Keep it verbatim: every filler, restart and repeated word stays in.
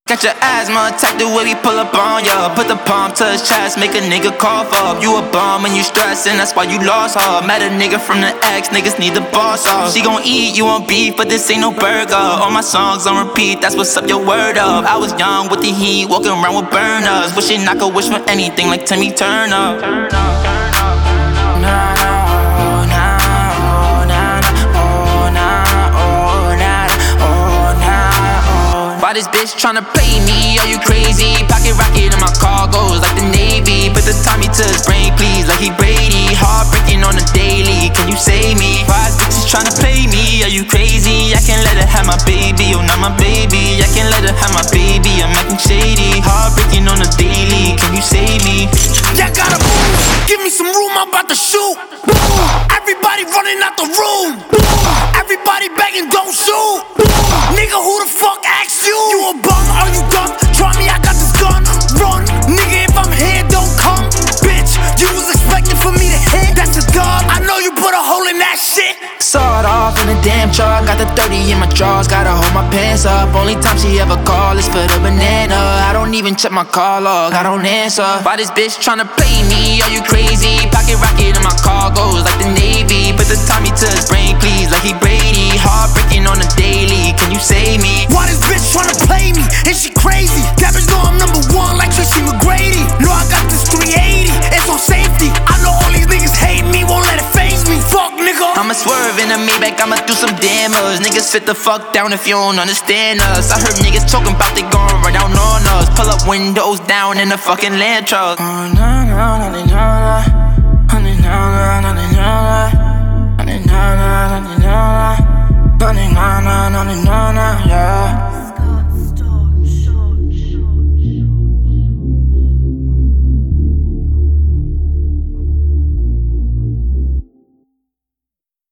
Got your asthma attack the way we pull up on ya. Put the palm to his chest, make a nigga cough up. You a bum and you stressing, that's why you lost her. Met a nigga from the X, niggas need the boss off. She gon' eat, you want beef, but this ain't no burger. All my songs on repeat, that's what's up, your word up. I was young with the heat, walking around with burners. Wishing I could wish for anything like Timmy Turner. Turn up, turn up, turn up. Why this bitch tryna play me? Are you crazy? Pocket rocket in my cargoes like the Navy. Put the Tommy to his brain, please, like he Brady. Heartbreaking on the daily, can you save me? Why this bitch is tryna play me? Are you crazy? I can't let her have my baby, oh not my baby. I can't let her have my baby, I'm acting shady. Heartbreaking on the daily, can you save me? Yeah, gotta move, give me some room, I'm about to shoot. Boom. Everybody running out the room. Boom. Everybody begging, don't shoot. Boom. Nigga, who the fuck asked you? You a bum, are you dumb? Try me, I got this gun. Run, nigga, if I'm here, don't come. Bitch, you was expecting for me to hit. That's a dub, I know you put a hole in that shit. Saw it off in a damn truck. Got the thirty in my drawers, gotta hold my pants up. Only time she ever call is for the banana. I don't even check my call log, I don't answer. Why this bitch tryna play me? Are you crazy? Pocket rocket in my cargoes like the Navy. Put the Tommy to his brain, please, like he Brady. Heartbreaking on the daily, can you save me? Why this bitch tryna play me? Is she crazy? That bitch know I'm number one like Tracy McGrady. No, I got this three eighty, it's on safety. I know all these niggas hate me, won't let it faze me. Fuck, nigga. I'ma swerve in a Maybach, I'ma do some damage. Niggas sit the fuck down if you don't understand us. I heard niggas talking about they gon' run down on us. Pull up windows down in a fucking land truck. Oh, na, na, na, na, na. Honey, na, na, na, na, na. Honey, na, na, na, na, na. Honey, na, na, na, na, na, yeah.